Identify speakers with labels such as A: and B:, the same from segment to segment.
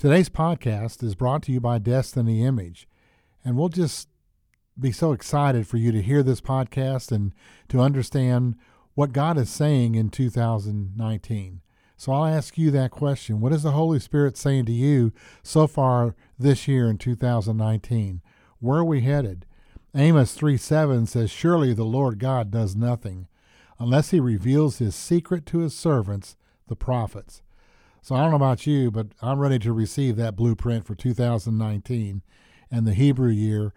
A: Today's podcast is brought to you by Destiny Image, and we'll just be so excited for you to hear this podcast and to understand what God is saying in 2019. So I'll ask you that question. What is the Holy Spirit saying to you so far this year in 2019? Where are we headed? Amos 3:7 says, "Surely the Lord God does nothing unless he reveals his secret to his servants, the prophets." So I don't know about you, but I'm ready to receive that blueprint for 2019 and the Hebrew year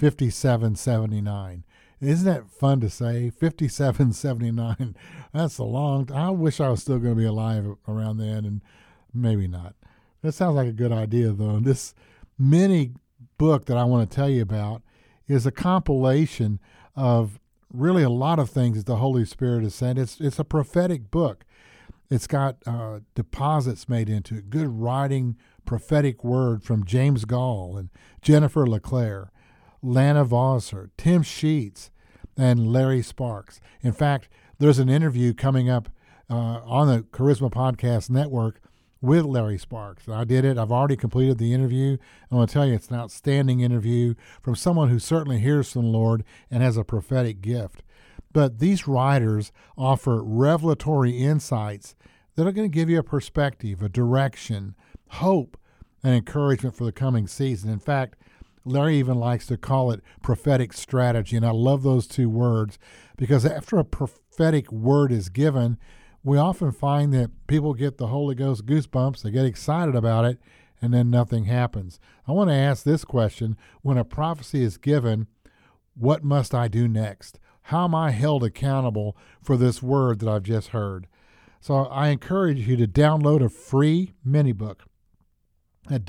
A: 5779. Isn't that fun to say? 5779. That's a long I wish I was still going to be alive around then, and maybe not. That sounds like a good idea, though. This mini book that I want to tell you about is a compilation of really a lot of things that the Holy Spirit has sent. It's a prophetic book. It's got deposits made into it, good writing, prophetic word from James Gall and Jennifer LeClaire, Lana Vosser, Tim Sheets, and Larry Sparks. In fact, there's an interview coming up on the Charisma Podcast Network with Larry Sparks. I did it. I've already completed the interview. I want to tell you, it's an outstanding interview from someone who certainly hears from the Lord and has a prophetic gift. But these writers offer revelatory insights that are going to give you a perspective, a direction, hope, and encouragement for the coming season. In fact, Larry even likes to call it prophetic strategy, and I love those two words because after a prophetic word is given, we often find that people get the Holy Ghost goosebumps, they get excited about it, and then nothing happens. I want to ask this question: when a prophecy is given, what must I do next? How am I held accountable for this word that I've just heard? So I encourage you to download a free mini book at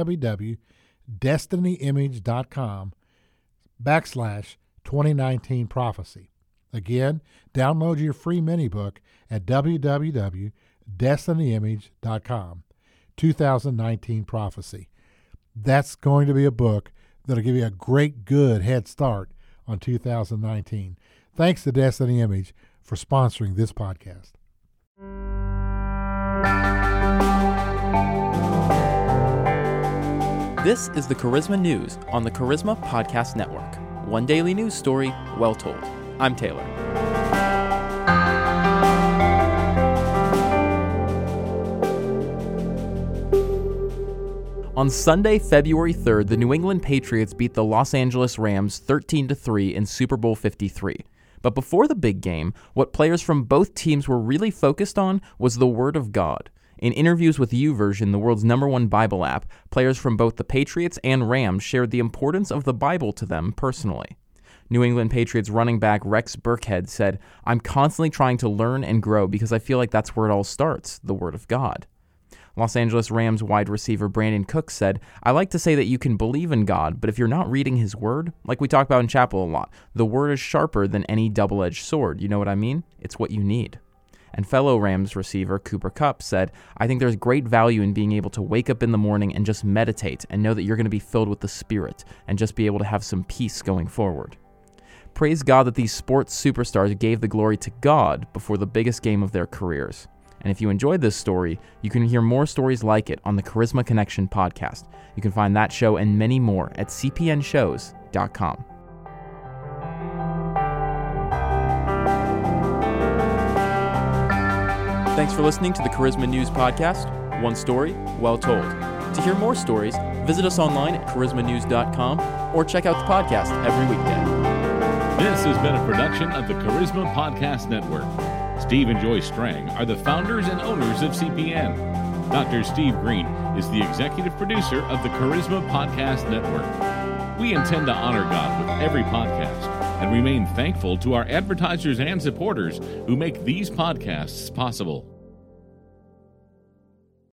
A: www.destinyimage.com/2019 prophecy. Again, download your free mini book at www.destinyimage.com 2019 prophecy. That's going to be a book that'll give you a great, good head start on 2019. Thanks to Destiny Image for sponsoring this podcast.
B: This is the Charisma News on the Charisma Podcast Network. One daily news story, well told. I'm Taylor. On Sunday, February 3rd, the New England Patriots beat the Los Angeles Rams 13-3 in Super Bowl 53. But before the big game, what players from both teams were really focused on was the Word of God. In interviews with YouVersion, the world's #1 Bible app, players from both the Patriots and Rams shared the importance of the Bible to them personally. New England Patriots running back Rex Burkhead said, "I'm constantly trying to learn and grow because I feel like that's where it all starts, the Word of God." Los Angeles Rams wide receiver Brandon Cooks said, "I like to say that you can believe in God, but if you're not reading His Word, like we talk about in chapel a lot, the Word is sharper than any double-edged sword. You know what I mean? It's what you need." And fellow Rams receiver Cooper Kupp said, "I think there's great value in being able to wake up in the morning and just meditate and know that you're going to be filled with the Spirit and just be able to have some peace going forward." Praise God that these sports superstars gave the glory to God before the biggest game of their careers. And if you enjoyed this story, you can hear more stories like it on the Charisma Connection podcast. You can find that show and many more at cpnshows.com. Thanks for listening to the Charisma News Podcast. One story, well told. To hear more stories, visit us online at charismanews.com or check out the podcast every weekday.
C: This has been a production of the Charisma Podcast Network. Steve and Joyce Strang are the founders and owners of CPN. Dr. Steve Green is the executive producer of the Charisma Podcast Network. We intend to honor God with every podcast and remain thankful to our advertisers and supporters who make these podcasts possible.